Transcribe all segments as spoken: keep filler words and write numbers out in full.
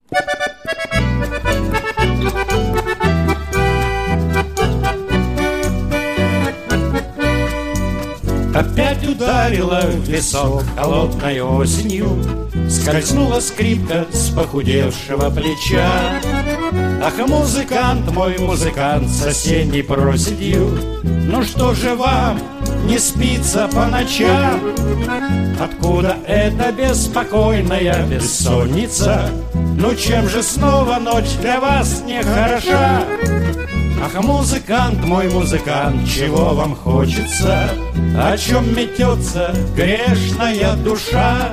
Опять ударила в висок холодной осенью, скользнула скрипка с похудевшего плеча. Ах, музыкант мой, музыкант с осенней проседью, ну что же вам не спится по ночам? Откуда эта беспокойная бессонница? Ну чем же снова ночь для вас не хороша? Ах, музыкант мой, музыкант, чего вам хочется? О чем метется грешная душа?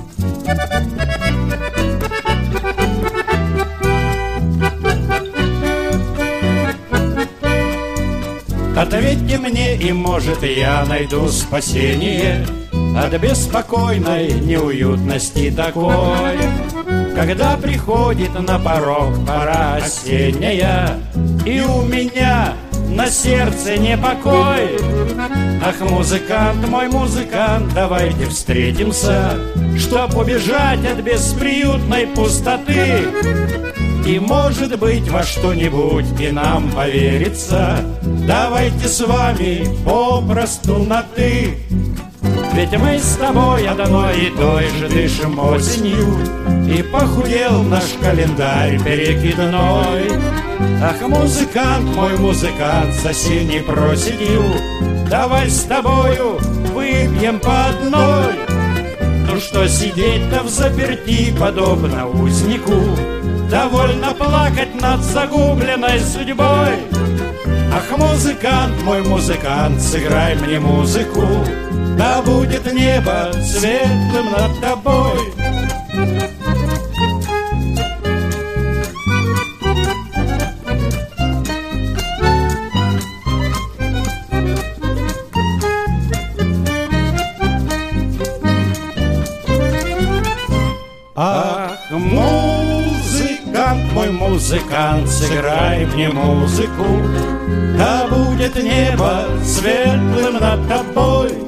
Ответьте мне, и, может, я найду спасение от беспокойной неуютности такой, когда приходит на порог пора осенняя, и у меня на сердце непокой. Ах, музыкант мой, музыкант, давайте встретимся, чтоб убежать от бесприютной пустоты. И, может быть, во что-нибудь и нам поверится. Давайте с вами попросту на «ты». Ведь мы с тобой одной и той же дышим осенью, и похудел наш календарь перекидной. Ах, музыкант мой, музыкант с осенней проседью, давай с тобою выпьем по одной. Ну что сидеть-то взаперти, подобно узнику, довольно плакать над загубленной судьбой. Ах, музыкант мой, музыкант, сыграй мне музыку, да будет небо светлым над тобой. Ах, музыкант мой, музыкант, сыграй мне музыку, да будет небо светлым над тобой.